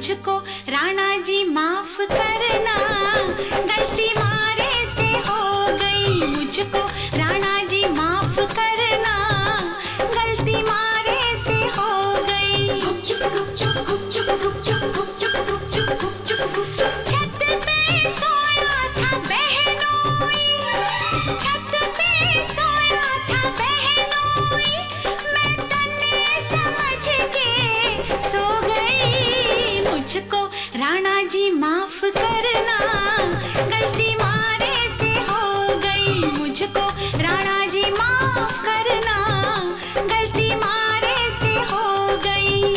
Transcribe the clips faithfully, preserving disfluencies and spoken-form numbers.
मुझको राणा जी माफ करना, गलती मारे से हो गई। मुझको राणा जी माफ करना, गलती मारे से हो गई। गुपचुप गुपचुप गुपचुप गुपचुप गुपचुप गुपचुप गुपचुप गुपचुप छत पे सोया था बहनोई, छत पे सोया था बहनोई, मैं तले समझ के सो गई। मुझको राणा जी माफ करना, गलती मारे से हो गई। मुझको राणा जी माफ करना, गलती मारे से हो गई।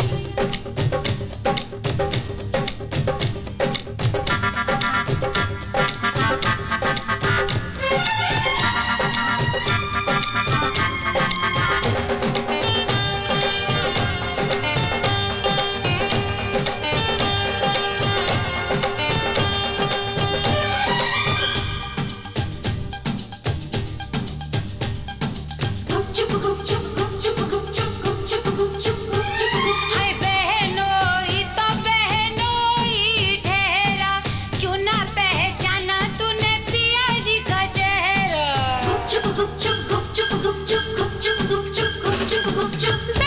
हाय बहनोई तो बहनोई ठहरा, क्यों ना पहचाना तूने पिया जी का चेहरा। गुपचुप गुपचुप गुपचुप गुपचुप गुपचुप गुपचुप गुपचुप गुपचुप